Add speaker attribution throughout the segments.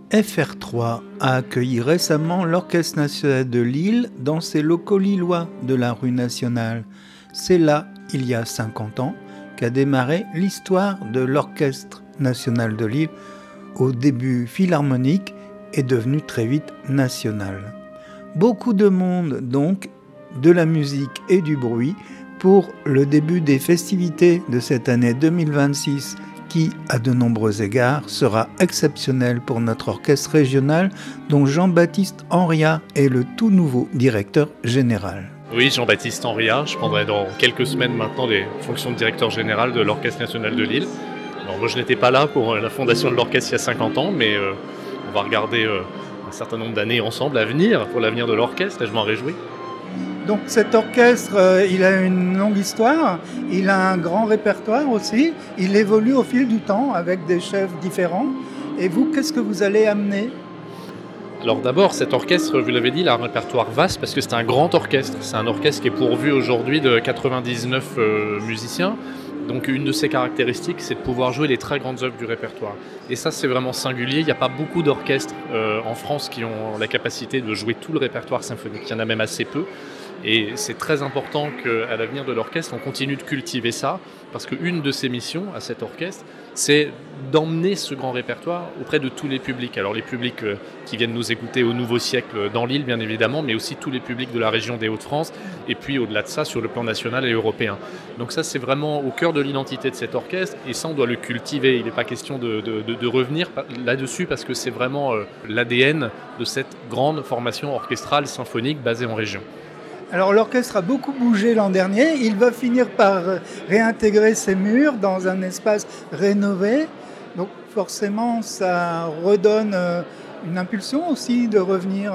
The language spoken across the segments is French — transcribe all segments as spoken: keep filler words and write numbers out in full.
Speaker 1: F R trois a accueilli récemment l'Orchestre national de Lille dans ses locaux lillois de la rue nationale. C'est là, il y a cinquante ans, qu'a démarré l'histoire de l'Orchestre national de Lille, au début philharmonique et devenu très vite national. Beaucoup de monde donc, de la musique et du bruit pour le début des festivités de cette année deux mille vingt-six qui, à de nombreux égards, sera exceptionnel pour notre orchestre régional dont Jean-Baptiste Henriat est le tout nouveau directeur général.
Speaker 2: Oui, Jean-Baptiste Henriat, je prendrai dans quelques semaines maintenant les fonctions de directeur général de l'Orchestre national de Lille. Alors, moi je n'étais pas là pour la fondation de l'orchestre il y a cinquante ans, mais euh, on va regarder euh, un certain nombre d'années ensemble à venir, pour l'avenir de l'orchestre, et je m'en réjouis.
Speaker 1: Donc cet orchestre, euh, il a une longue histoire, il a un grand répertoire aussi, il évolue au fil du temps avec des chefs différents. Et vous, qu'est-ce que vous allez amener ?
Speaker 2: Alors d'abord, cet orchestre, vous l'avez dit, il a un répertoire vaste parce que c'est un grand orchestre. C'est un orchestre qui est pourvu aujourd'hui de quatre-vingt-dix-neuf euh, musiciens. Donc une de ses caractéristiques, c'est de pouvoir jouer les très grandes œuvres du répertoire. Et ça, c'est vraiment singulier. Il n'y a pas beaucoup d'orchestres euh, en France qui ont la capacité de jouer tout le répertoire symphonique. Il y en a même assez peu. Et c'est très important qu'à l'avenir de l'orchestre, on continue de cultiver ça, parce qu'une de ses missions à cet orchestre, c'est d'emmener ce grand répertoire auprès de tous les publics. Alors les publics qui viennent nous écouter au Nouveau Siècle dans l'île, bien évidemment, mais aussi tous les publics de la région des Hauts-de-France, et puis au-delà de ça, sur le plan national et européen. Donc ça, c'est vraiment au cœur de l'identité de cet orchestre, et ça, on doit le cultiver. Il n'est pas question de, de, de revenir là-dessus, parce que c'est vraiment l'A D N de cette grande formation orchestrale symphonique basée en région.
Speaker 1: Alors l'orchestre a beaucoup bougé l'an dernier, il va finir par réintégrer ses murs dans un espace rénové, donc forcément ça redonne une impulsion aussi de revenir.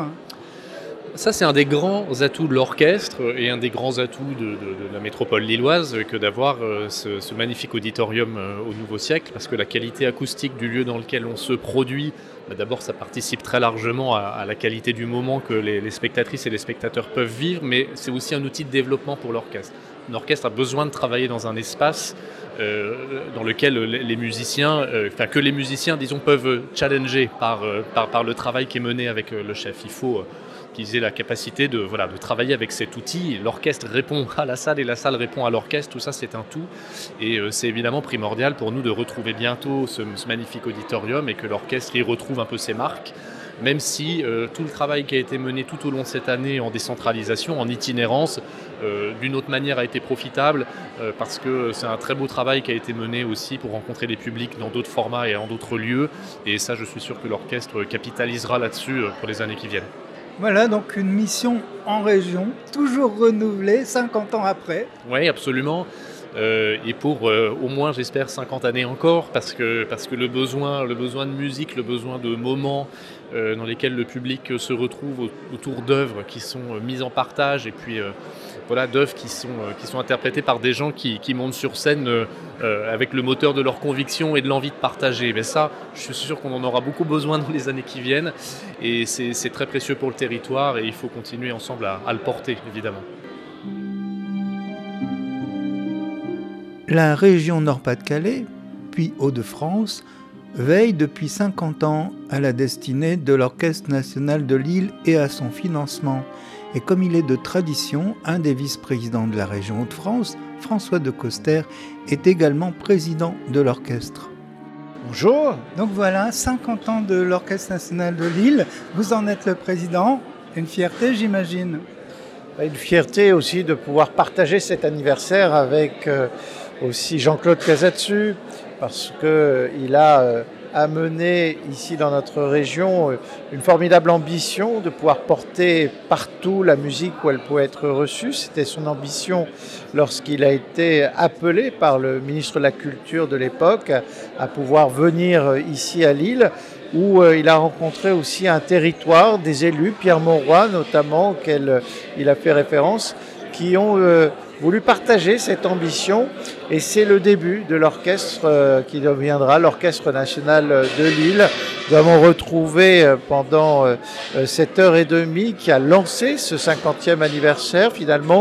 Speaker 2: Ça, c'est un des grands atouts de l'orchestre et un des grands atouts de, de, de la métropole lilloise que d'avoir ce, ce magnifique auditorium au Nouveau Siècle, parce que la qualité acoustique du lieu dans lequel on se produit, bah d'abord ça participe très largement à, à la qualité du moment que les, les spectatrices et les spectateurs peuvent vivre, mais c'est aussi un outil de développement pour l'orchestre. L'orchestre a besoin de travailler dans un espace euh, dans lequel les musiciens, euh, enfin que les musiciens, disons, peuvent challenger par, par, par le travail qui est mené avec le chef. Il faut euh, qu'ils aient la capacité de, voilà, de travailler avec cet outil. L'orchestre répond à la salle et la salle répond à l'orchestre. Tout ça, c'est un tout. Et euh, c'est évidemment primordial pour nous de retrouver bientôt ce, ce magnifique auditorium et que l'orchestre y retrouve un peu ses marques. Même si euh, tout le travail qui a été mené tout au long de cette année en décentralisation, en itinérance, euh, d'une autre manière a été profitable, euh, parce que c'est un très beau travail qui a été mené aussi pour rencontrer les publics dans d'autres formats et en d'autres lieux. Et ça, je suis sûr que l'orchestre capitalisera là-dessus euh, pour les années qui viennent.
Speaker 1: Voilà, donc une mission en région, toujours renouvelée, cinquante ans après.
Speaker 2: Oui, absolument. Euh, et pour euh, au moins, j'espère, cinquante années encore, parce que, parce que le, besoin, le besoin de musique, le besoin de moments euh, dans lesquels le public se retrouve autour d'œuvres qui sont euh, mises en partage, et puis euh, voilà, d'œuvres qui sont, euh, qui sont interprétées par des gens qui, qui montent sur scène euh, euh, avec le moteur de leur conviction et de l'envie de partager. Mais ça, je suis sûr qu'on en aura beaucoup besoin dans les années qui viennent, et c'est, c'est très précieux pour le territoire, et il faut continuer ensemble à, à le porter, évidemment.
Speaker 1: La région Nord-Pas-de-Calais, puis Hauts-de-France, veille depuis cinquante ans à la destinée de l'Orchestre national de Lille et à son financement. Et comme il est de tradition, un des vice-présidents de la région Hauts-de-France, François de Coster, est également président de l'orchestre.
Speaker 3: Bonjour.
Speaker 1: Donc voilà, cinquante ans de l'Orchestre national de Lille. Vous en êtes le président. Une fierté, j'imagine.
Speaker 3: Une fierté aussi de pouvoir partager cet anniversaire avec euh, aussi Jean-Claude Casatsu, parce qu'il a euh, amené ici dans notre région euh, une formidable ambition de pouvoir porter partout la musique où elle pouvait être reçue. C'était son ambition lorsqu'il a été appelé par le ministre de la Culture de l'époque à pouvoir venir ici à Lille, où euh, il a rencontré aussi un territoire, des élus, Pierre Mauroy notamment, auquel euh, il a fait référence, qui ont euh, voulu partager cette ambition, et c'est le début de l'orchestre euh, qui deviendra l'Orchestre national de Lille. Nous avons retrouvé euh, pendant euh, cette heure et demie qui a lancé ce cinquantième anniversaire finalement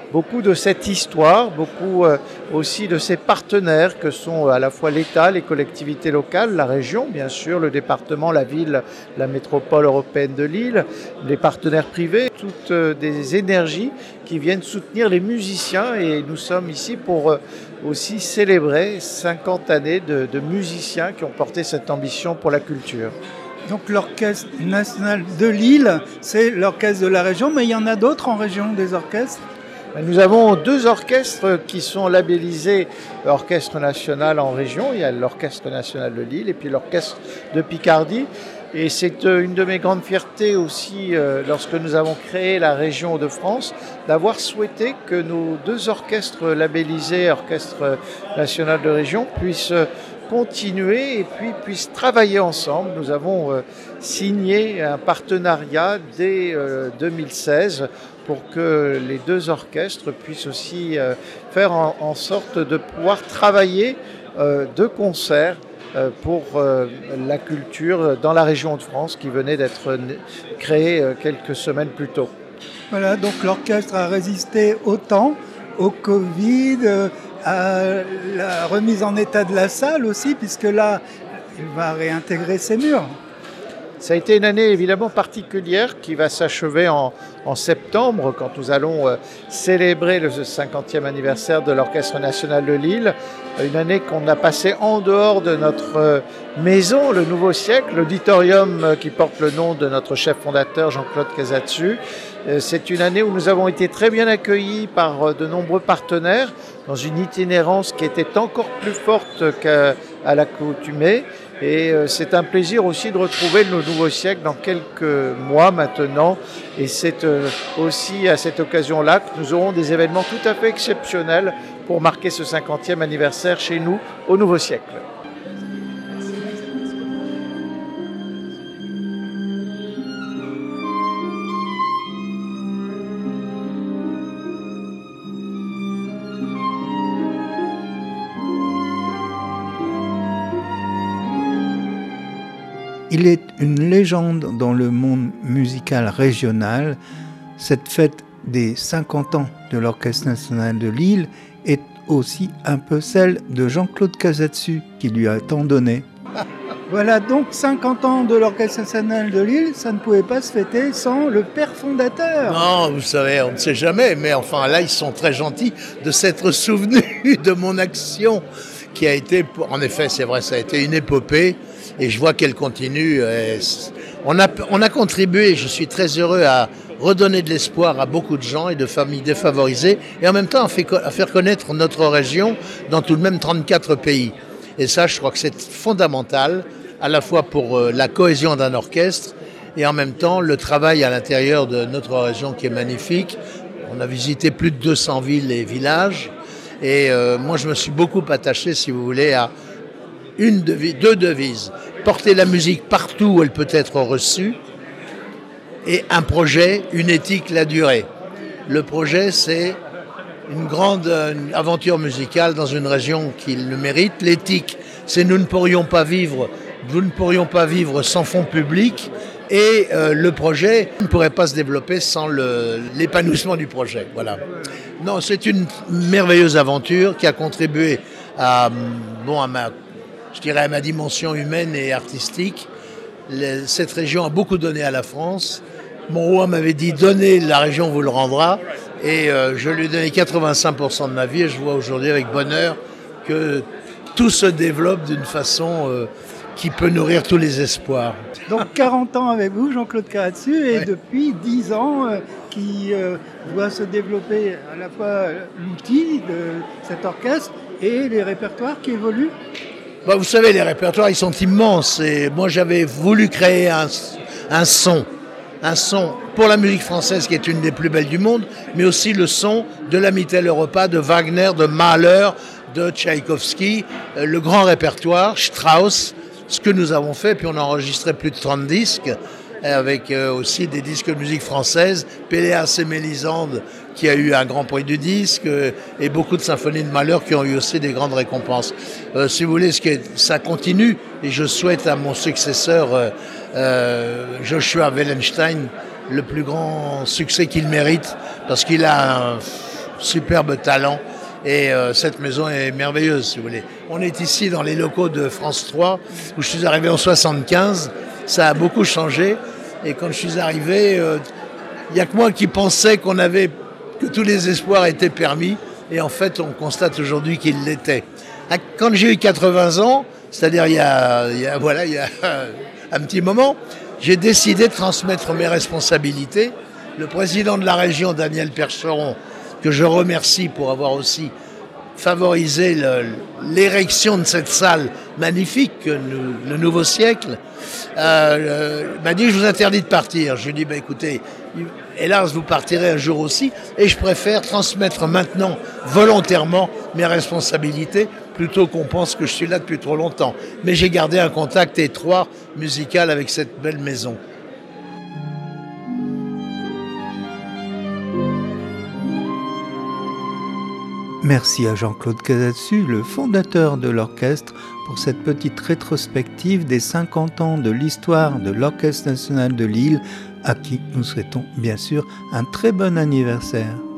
Speaker 3: beaucoup de cette histoire, beaucoup euh, aussi de ces partenaires que sont à la fois l'État, les collectivités locales, la région, bien sûr, le département, la ville, la métropole européenne de Lille, les partenaires privés, toutes euh, des énergies qui viennent soutenir les musiciens. Et nous sommes ici pour euh, aussi célébrer cinquante années de, de musiciens qui ont porté cette ambition pour la culture.
Speaker 1: Donc l'Orchestre national de Lille, c'est l'orchestre de la région, mais il y en a d'autres en région, des orchestres?
Speaker 3: Nous avons deux orchestres qui sont labellisés Orchestre national en région. Il y a l'Orchestre national de Lille et puis l'Orchestre de Picardie. Et c'est une de mes grandes fiertés aussi, euh, lorsque nous avons créé la région de France, d'avoir souhaité que nos deux orchestres labellisés Orchestre national de région puissent continuer et puis puissent travailler ensemble. Nous avons euh, signé un partenariat dès euh, deux mille seize pour que les deux orchestres puissent aussi euh, faire en, en sorte de pouvoir travailler euh, de concert euh, pour euh, la culture dans la région de France qui venait d'être créée euh, quelques semaines plus tôt.
Speaker 1: Voilà, donc l'orchestre a résisté au temps, au Covid, euh, à la remise en état de la salle aussi, puisque là, il va réintégrer ses murs.
Speaker 3: Ça a été une année évidemment particulière qui va s'achever en, en septembre, quand nous allons euh, célébrer le cinquantième anniversaire de l'Orchestre national de Lille. Une année qu'on a passée en dehors de notre euh, maison, le Nouveau Siècle, l'auditorium euh, qui porte le nom de notre chef fondateur Jean-Claude Casatsu. Euh, c'est une année où nous avons été très bien accueillis par euh, de nombreux partenaires, dans une itinérance qui était encore plus forte qu'à à l'accoutumée. Et euh, c'est un plaisir aussi de retrouver le Nouveau Siècle dans quelques mois maintenant. Et c'est euh, aussi à cette occasion-là que nous aurons des événements tout à fait exceptionnels pour marquer ce cinquantième anniversaire chez nous au Nouveau Siècle.
Speaker 1: Il est une légende dans le monde musical régional. Cette fête des cinquante ans de l'Orchestre national de Lille est aussi un peu celle de Jean-Claude Casatsu, qui lui a tant donné. Voilà, donc cinquante ans de l'Orchestre national de Lille, ça ne pouvait pas se fêter sans le père fondateur.
Speaker 4: Non, vous savez, on ne sait jamais, mais enfin là, ils sont très gentils de s'être souvenus de mon action, qui a été, en effet, c'est vrai, ça a été une épopée. Et je vois qu'elle continue. On a, on a contribué, je suis très heureux, à redonner de l'espoir à beaucoup de gens et de familles défavorisées, et en même temps à, fait, à faire connaître notre région dans tout de même trente-quatre pays. Et ça, je crois que c'est fondamental, à la fois pour la cohésion d'un orchestre, et en même temps le travail à l'intérieur de notre région qui est magnifique. On a visité plus de deux cents villes et villages, et euh, moi je me suis beaucoup attaché, si vous voulez, à une devise, deux devises. Porter la musique partout où elle peut être reçue, et un projet, une éthique, la durée. Le projet, c'est une grande une aventure musicale dans une région qui le mérite. L'éthique, c'est nous ne pourrions pas vivre, nous ne pourrions pas vivre sans fonds publics, et euh, le projet ne pourrait pas se développer sans le, l'épanouissement du projet. Voilà. Non, c'est une merveilleuse aventure qui a contribué à, bon, à ma je dirais à ma dimension humaine et artistique. Le, cette région a beaucoup donné à la France. Mon roi m'avait dit « Donnez, la région vous le rendra ». Et euh, je lui ai donné quatre-vingt-cinq pour cent de ma vie, et je vois aujourd'hui avec bonheur que tout se développe d'une façon euh, qui peut nourrir tous les espoirs.
Speaker 1: Donc quarante ans avec vous, Jean-Claude Casatsu, et
Speaker 4: ouais.
Speaker 1: depuis dix ans euh, qui euh, doit se développer à la fois l'outil de cet orchestre et les répertoires qui évoluent.
Speaker 4: Bah, vous savez, les répertoires, ils sont immenses. Et moi, j'avais voulu créer un, un son. Un son pour la musique française, qui est une des plus belles du monde, mais aussi le son de la Mitteleuropa, de Wagner, de Mahler, de Tchaïkovski, euh, le grand répertoire, Strauss, ce que nous avons fait. Puis on a enregistré plus de trente disques, avec euh, aussi des disques de musique française, Péléas et Mélisande, qui a eu un grand prix du disque, euh, et beaucoup de symphonies de Mahler qui ont eu aussi des grandes récompenses. Euh, si vous voulez, ce qui est, ça continue, et je souhaite à mon successeur, euh, euh, Joshua Wellenstein, le plus grand succès qu'il mérite, parce qu'il a un, superbe talent. Et euh, cette maison est merveilleuse, si vous voulez. On est ici dans les locaux de France trois, où je suis arrivé en soixante-quinze. Ça a beaucoup changé. Et quand je suis arrivé, il euh, n'y a que moi qui pensais qu'on avait, que tous les espoirs étaient permis. Et en fait, on constate aujourd'hui qu'ils l'étaient. Quand j'ai eu quatre-vingts ans, c'est-à-dire il y a, il y a, voilà, il y a un petit moment, j'ai décidé de transmettre mes responsabilités. Le président de la région, Daniel Percheron, que je remercie pour avoir aussi favorisé le, l'érection de cette salle magnifique, le, le nouveau siècle, euh, m'a dit, je vous interdis de partir. Je lui ai dit, bah, écoutez, hélas, vous partirez un jour aussi, et je préfère transmettre maintenant volontairement mes responsabilités, plutôt qu'on pense que je suis là depuis trop longtemps. Mais j'ai gardé un contact étroit musical avec cette belle maison.
Speaker 1: Merci à Jean-Claude Casatsu, le fondateur de l'orchestre, pour cette petite rétrospective des cinquante ans de l'histoire de l'Orchestre national de Lille, à qui nous souhaitons bien sûr un très bon anniversaire.